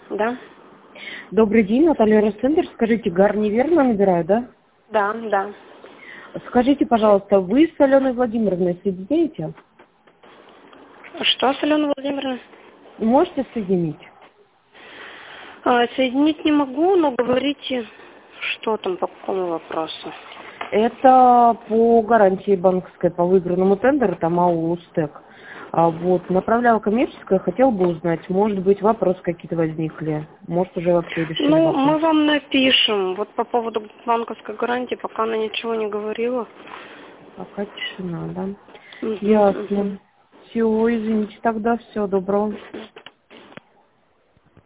Да. Добрый день, Наталья Ростендер. Скажите, Гарни верно набираю, да? Да, да. Скажите, пожалуйста, вы с Аленой Владимировной соединяете? Что с Аленой Владимировной? Можете соединить? Соединить не могу, но говорите, что там, по какому вопросу. Это по гарантии банковской, по выигранному тендеру, там АО «Устек». Направляла коммерческое, хотел бы узнать, может быть, вопросы какие-то возникли, может, уже вообще решили Ну, вопрос. мы вам напишем. Вот по поводу банковской гарантии, пока она ничего не говорила. Пока тишина, да? Мгм, мгм. Ясно. Все, извините, тогда всего доброго.